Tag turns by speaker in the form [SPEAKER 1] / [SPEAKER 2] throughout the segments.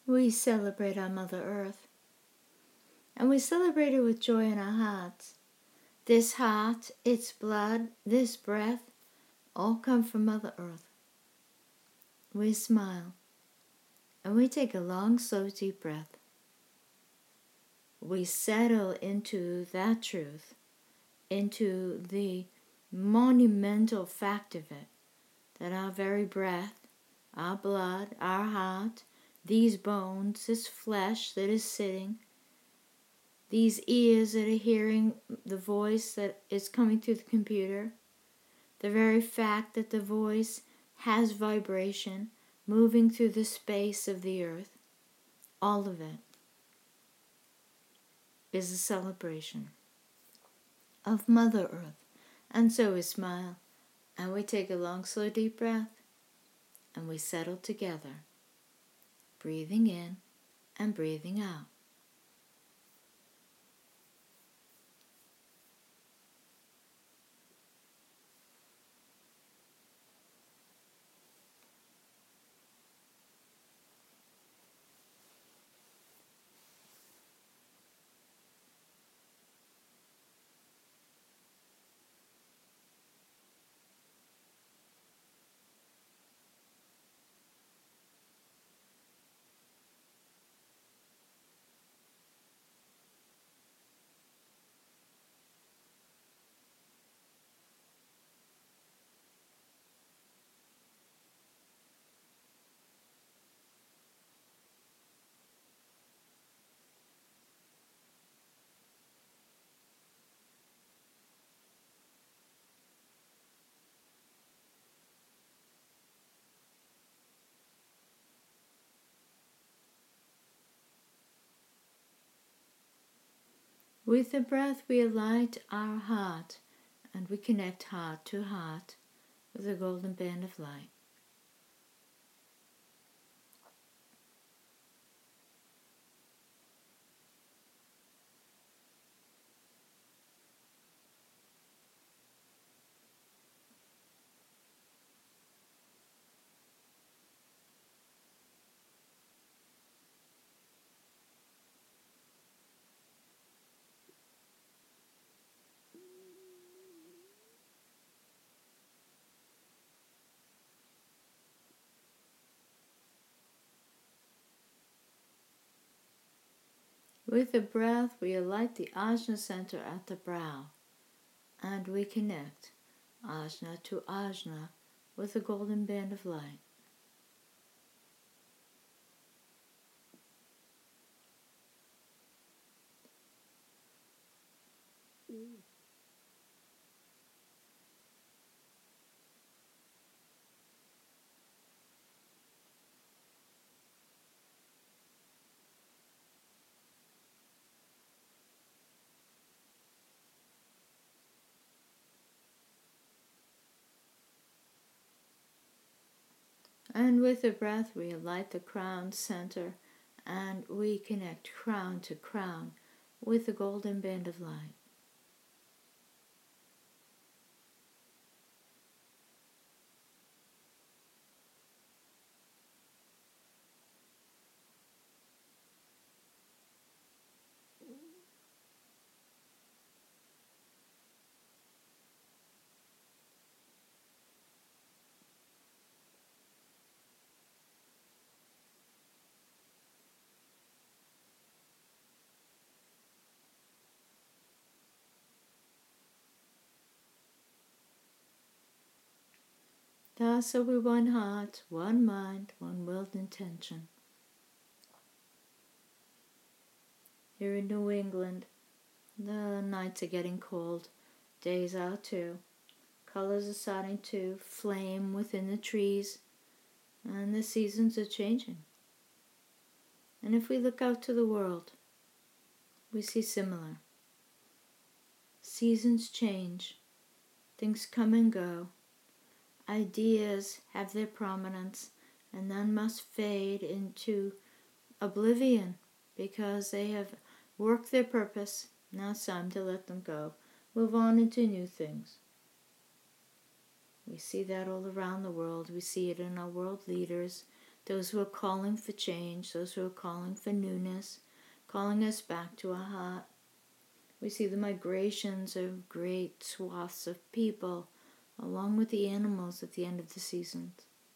[SPEAKER 1] We celebrate our Mother Earth, and we celebrate her with joy in our hearts. This heart, its blood, this breath, all come from Mother Earth. We smile, and we take a long, slow, deep breath. We settle into that truth, into the monumental fact of it, that our very breath, our blood, our heart, these bones, this flesh that is sitting, these ears that are hearing the voice that is coming through the computer, the very fact that the voice has vibration moving through the space of the earth, all of it is a celebration of Mother Earth. And so we smile, and we take a long, slow, deep breath, and we settle together, breathing in and breathing out. With the breath, we alight our heart, and we connect heart to heart with the golden band of light. With the breath, we alight the Ajna center at the brow, and we connect Ajna to Ajna with the golden band of light. And with the breath, we alight the crown center, and we connect crown to crown with the golden band of light. Thus are we one heart, one mind, one willed intention. Here in New England, the nights are getting cold, days are too. Colors are starting to flame within the trees, and the seasons are changing. And if we look out to the world, we see similar. Seasons change, things come and go, ideas have their prominence, and none must fade into oblivion because they have worked their purpose. Now it's time to let them go. Move on into new things. We see that all around the world. We see it in our world leaders. those who are calling for change, those who are calling for newness, calling us back to our heart. We see the migrations of great swaths of people, along with the animals at the end of the seasons.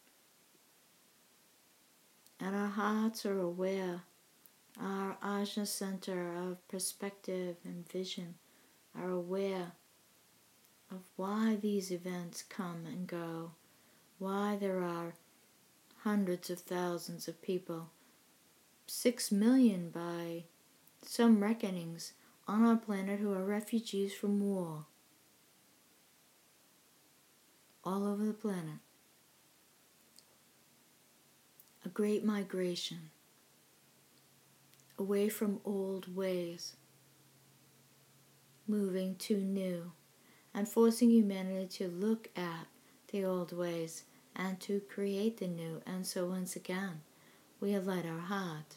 [SPEAKER 1] And our hearts are aware, our Ajna center of perspective and vision are aware of why these events come and go, why there are hundreds of thousands of people, 6 million by some reckonings, on our planet who are refugees from war all over the planet. A great migration away from old ways, moving to new, and forcing humanity to look at the old ways and to create the new. And so once again, we have let our heart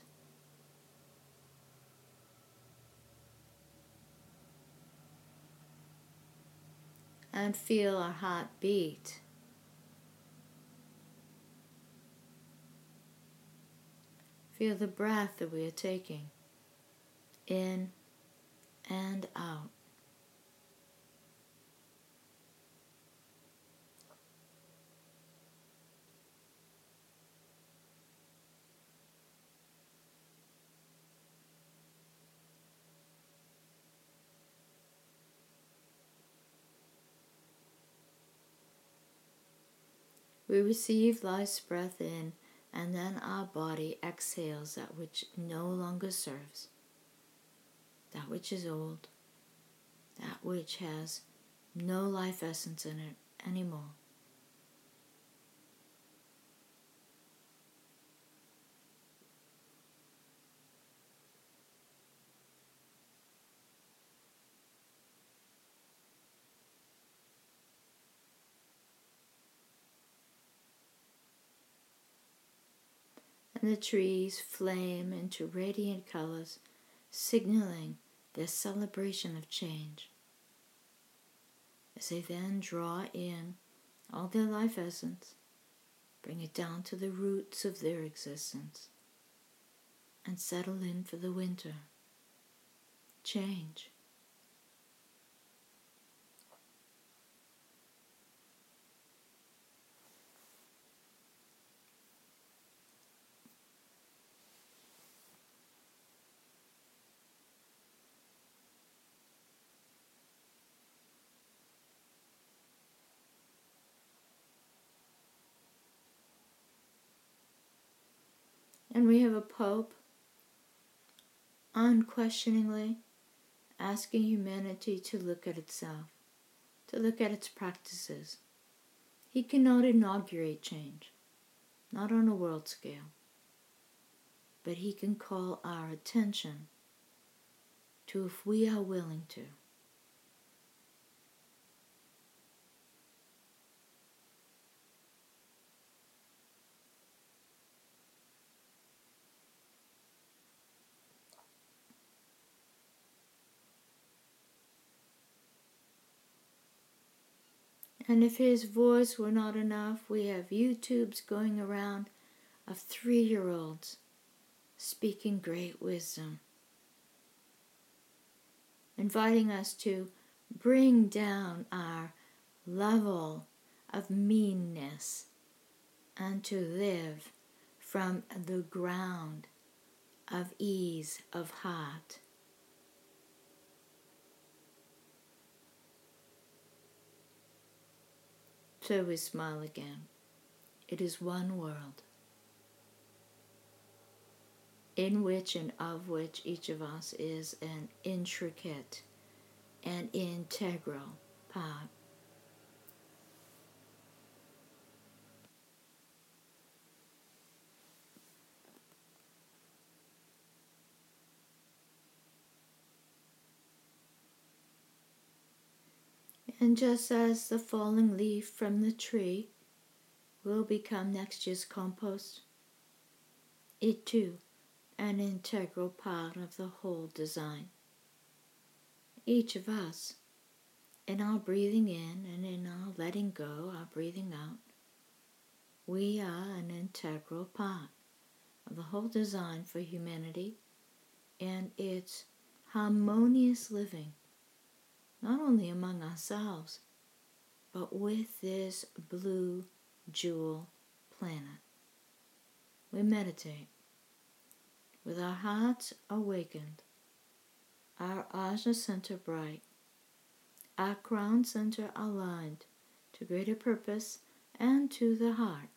[SPEAKER 1] and feel our heart beat. Feel the breath that we are taking in and out. We receive life's breath in, and then our body exhales that which no longer serves, that which is old, that which has no life essence in it anymore. And the trees flame into radiant colors, signaling their celebration of change. As they then draw in all their life essence, bring it down to the roots of their existence, and settle in for the winter. Change. And we have a Pope unquestioningly asking humanity to look at itself, to look at its practices. He cannot inaugurate change, not on a world scale, but he can call our attention to if we are willing to. And if his voice were not enough, we have YouTubes going around of 3-year-olds speaking great wisdom, inviting us to bring down our level of meanness and to live from the ground of ease of heart. So we smile again. It is one world, in which and of which each of us is an intricate and integral part. And just as the falling leaf from the tree will become next year's compost, it too an integral part of the whole design. Each of us, in our breathing in and in our letting go, our breathing out, We are an integral part of the whole design for humanity and its harmonious living, not only among ourselves, but with this blue jewel planet. We meditate with our hearts awakened, our Ajna center bright, our crown center aligned to greater purpose and to the heart.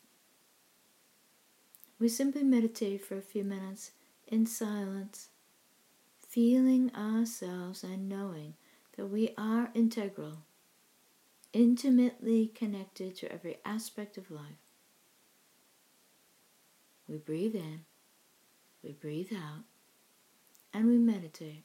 [SPEAKER 1] We simply meditate for a few minutes in silence, feeling ourselves and knowing that we are integral, intimately connected to every aspect of life. We breathe in, we breathe out, and we meditate.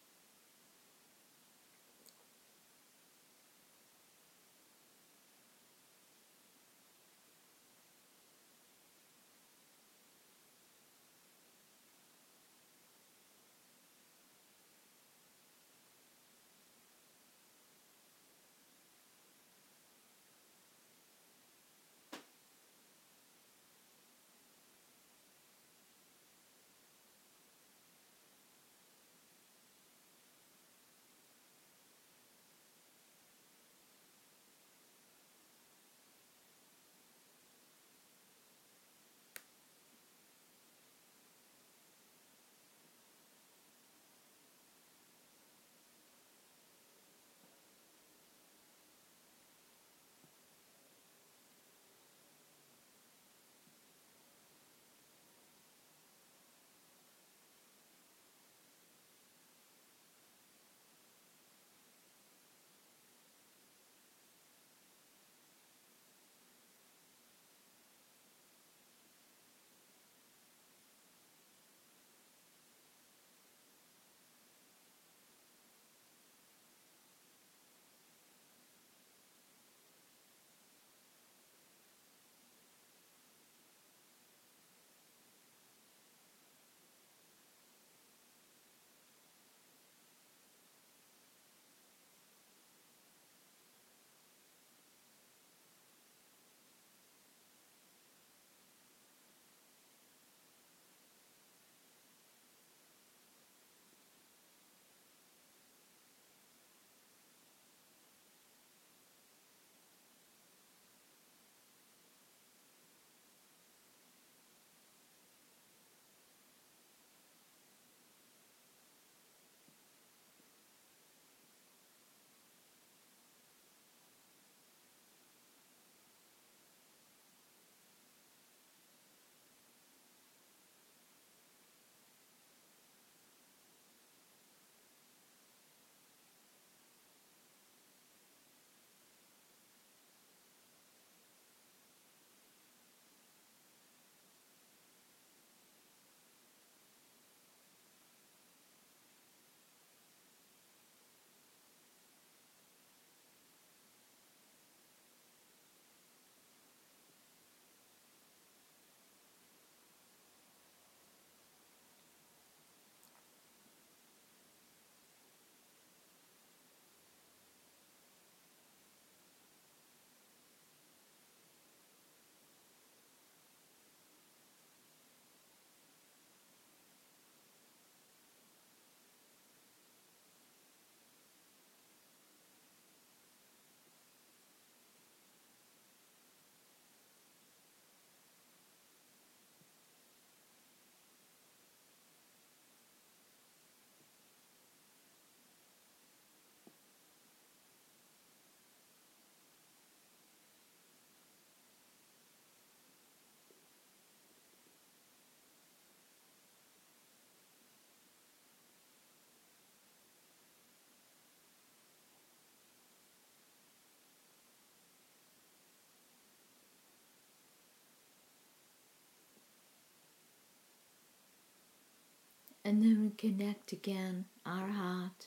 [SPEAKER 1] And then we connect again our heart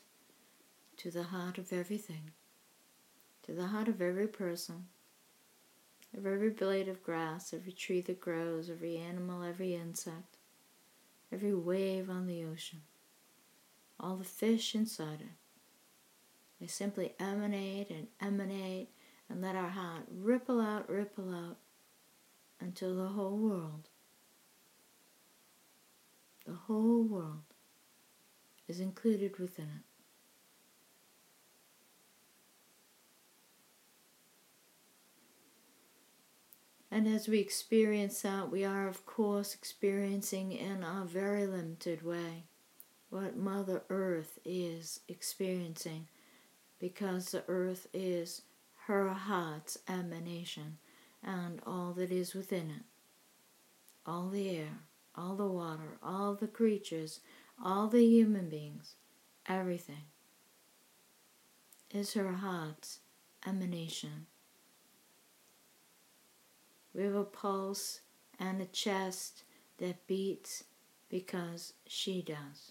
[SPEAKER 1] to the heart of everything, to the heart of every person, of every blade of grass, every tree that grows, every animal, every insect, every wave on the ocean, all the fish inside it. They simply emanate and let our heart ripple out, until the whole world is included within it. And as we experience that, we are, of course, experiencing in a very limited way what Mother Earth is experiencing, because the earth is her heart's emanation and all that is within it. All the air, all the water, all the creatures, all the human beings, everything is her heart's emanation. We have a pulse and a chest that beats because she does.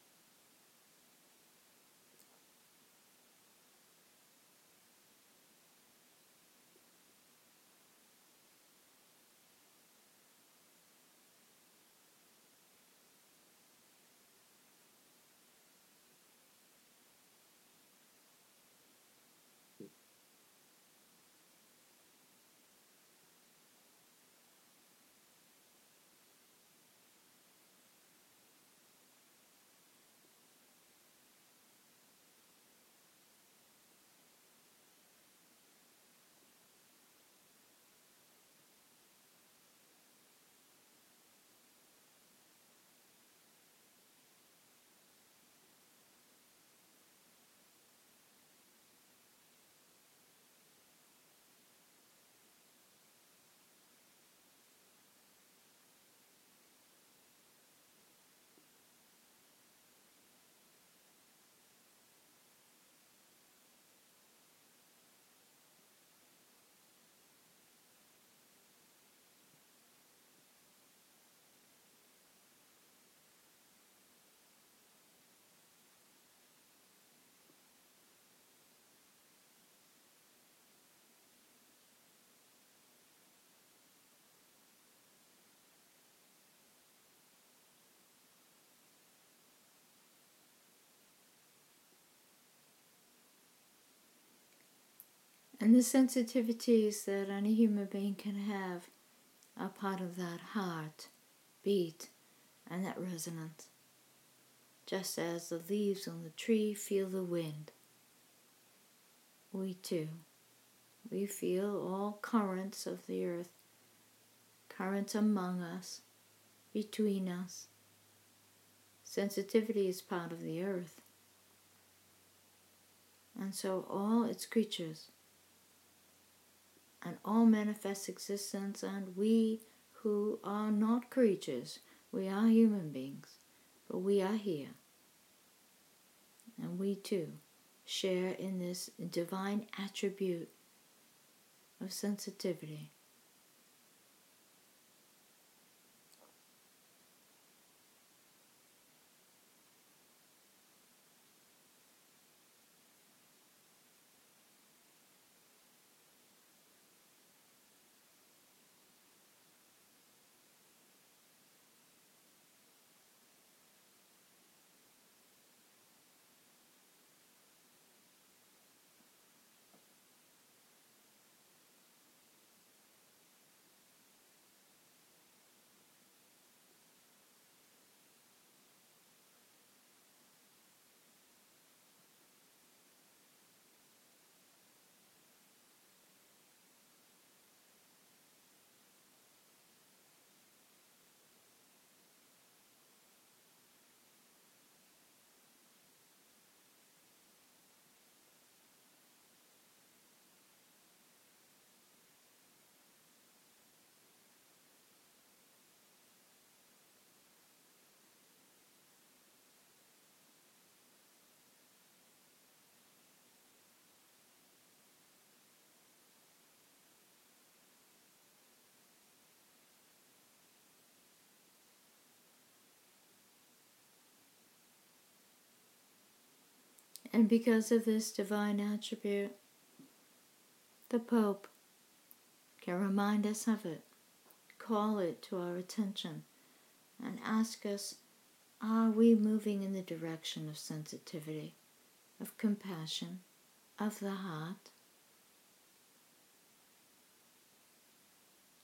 [SPEAKER 1] And the sensitivities that any human being can have are part of that heart beat and that resonance. Just as the leaves on the tree feel the wind, we too, we feel all currents of the earth, currents among us, between us. Sensitivity is part of the earth. And so all its creatures and all manifest existence, and we who are not creatures, we are human beings, but we are here. And we too share in this divine attribute of sensitivity. And because of this divine attribute, the Pope can remind us of it, call it to our attention, and ask us, are we moving in the direction of sensitivity, of compassion, of the heart?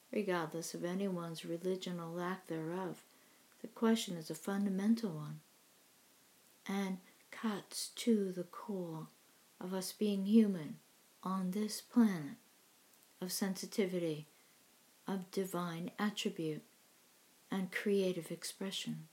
[SPEAKER 1] regardless of anyone's religion or lack thereof. The question is a fundamental one and cuts to the core of us being human on this planet, of sensitivity, of divine attribute, and creative expression.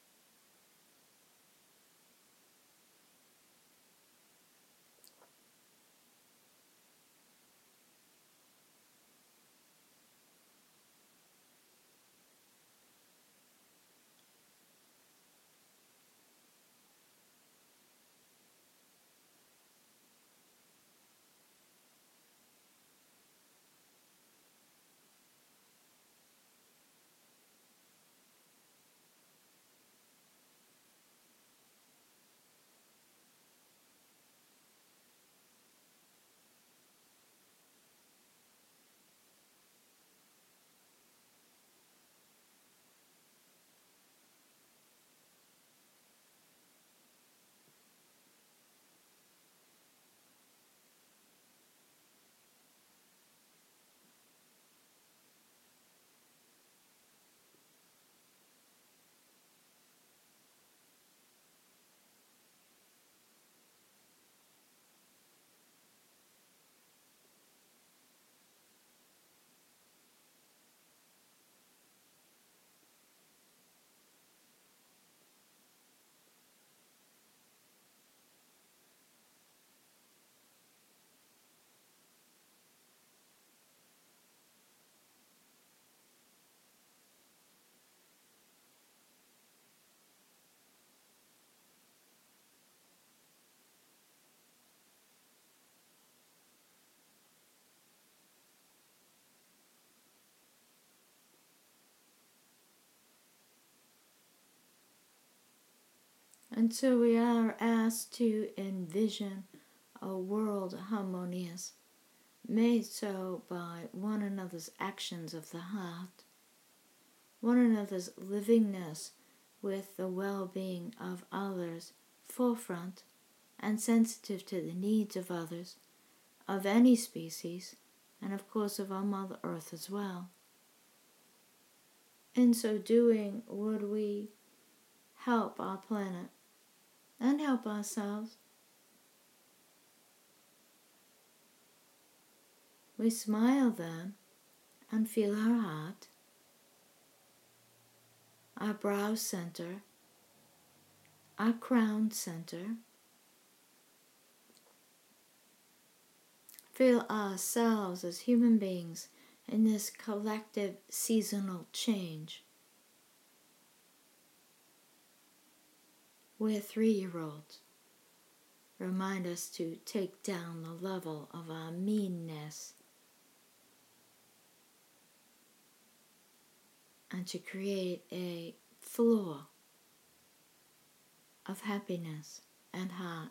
[SPEAKER 1] And so we are asked to envision a world harmonious, made so by one another's actions of the heart, one another's livingness with the well-being of others forefront and sensitive to the needs of others, of any species, and of course of our Mother Earth as well. In so doing, would we help our planet and help ourselves? We smile then and feel our heart, our brow center, our crown center. Feel ourselves as human beings in this collective seasonal change. We're 3-year-olds. Remind us to take down the level of our meanness and to create a floor of happiness and heart.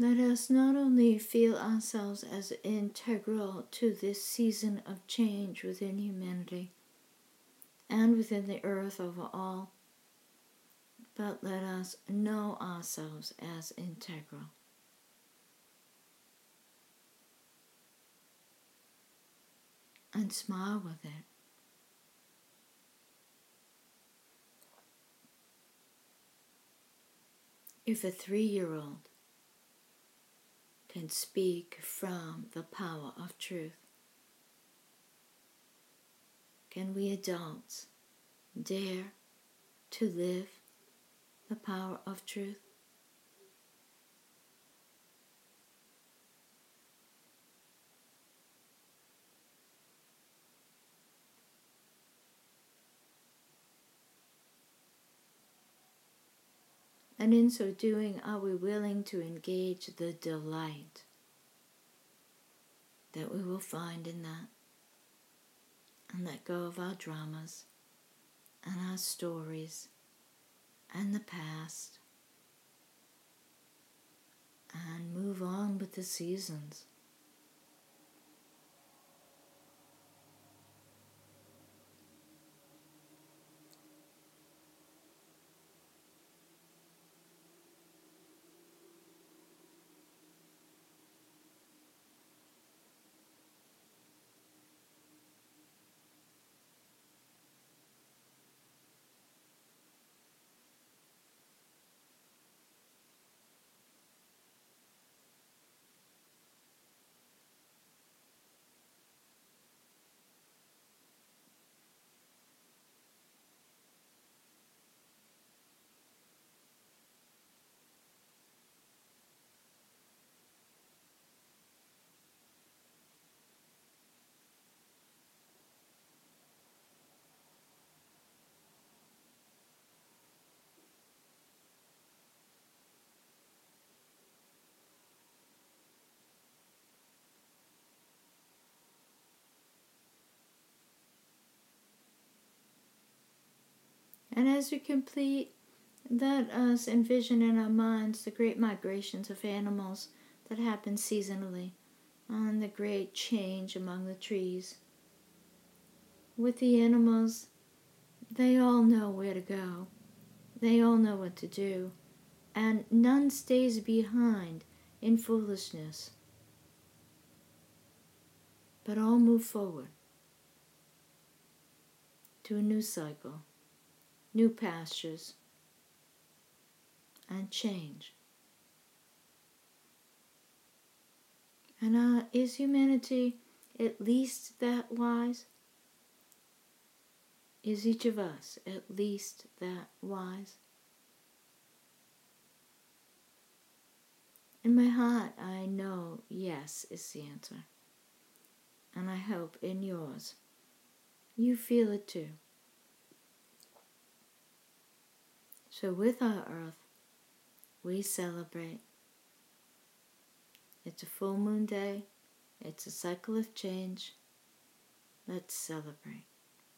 [SPEAKER 1] Let us not only feel ourselves as integral to this season of change within humanity and within the earth overall, but let us know ourselves as integral. And smile with it. If a 3-year-old can speak from the power of truth, can we adults dare to live the power of truth? And in so doing, are we willing to engage the delight that we will find in that, and let go of our dramas and our stories and the past, and move on with the seasons? And as we complete, let us envision in our minds the great migrations of animals that happen seasonally, and the great change among the trees. With the animals, they all know where to go. They all know what to do. And none stays behind in foolishness, but all move forward to a new cycle, new pastures, and change. And is humanity at least that wise? Is each of us at least that wise? In my heart, I know yes is the answer. And I hope in yours, you feel it too. So with our earth, we celebrate. It's a full moon day. It's a cycle of change. Let's celebrate.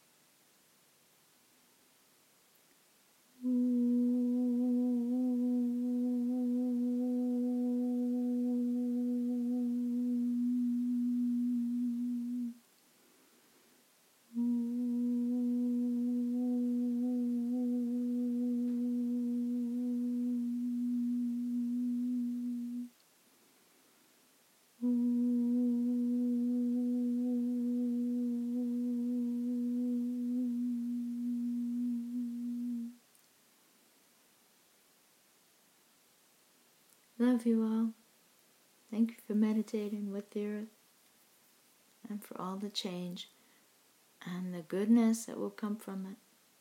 [SPEAKER 1] Love you all. Thank you for meditating with the earth and for all the change and the goodness that will come from it.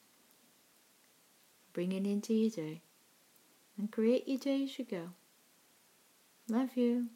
[SPEAKER 1] Bring it into your day and create your day as you go. Love you.